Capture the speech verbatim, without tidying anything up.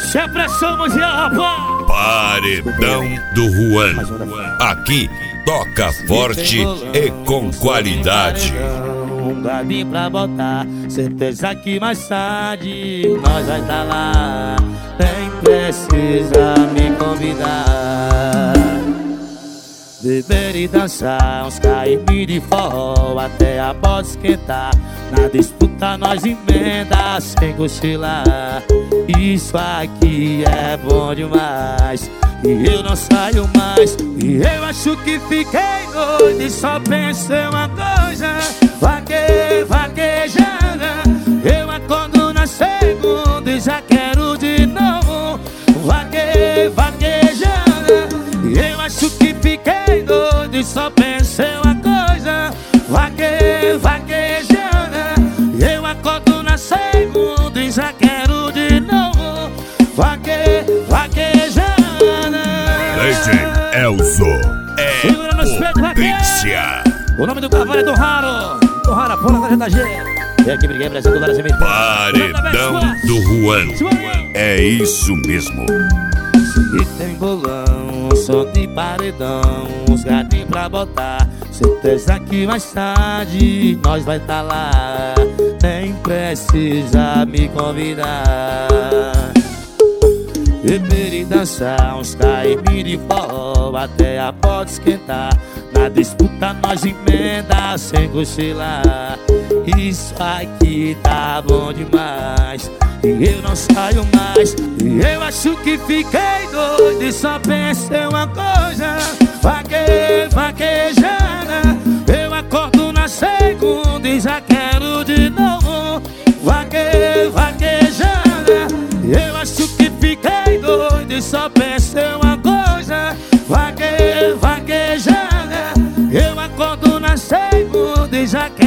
Se a pressão mundial, rapaz. Paredão do Juan. Aqui toca forte e com qualidade. Um gadinho pra botar, certeza que mais tarde nós vai tá lá. Nem precisa me convidar. Beber e dançar, uns caimir de forró até a bota esquentar. Na disputa nós emenda sem cochilar. Isso aqui é bom demais e eu não saio mais. E eu acho que fiquei doido e só pensei uma coisa: vague, vaquejando. Eu acordo na segunda e já quero de novo. Vague, vaquejando. Eu acho que fiquei doido e só pensei uma coisa: vague, vaquejando. Eu acordo na segunda e já quero de novo. Vague, vaquejando. Leite Elzo é Segura no espelho, potência. O nome do cavalo é do Raro. Do Raro, a porra da G T G. Vem aqui, briguei, Brasil, do Brasil. Paredão do Juan. É isso mesmo. E tem bolão, som de paredão, uns gatinhos pra botar. Certeza que mais tarde nós vai tá lá. Nem precisa me convidar. Beber e dançar, uns caimir de forró até a bota esquentar. Na disputa nós emenda sem cochilar. Isso aqui tá bom demais e eu não saio mais. E eu acho que fiquei doido e só pensei uma coisa: vague, vaquejando. Eu acordo na segunda e já quero de novo. Vague, vaquejando. Eu acho que fiquei doido e só pensei uma coisa: vague, vaquejando. Eu acordo na segunda e já quero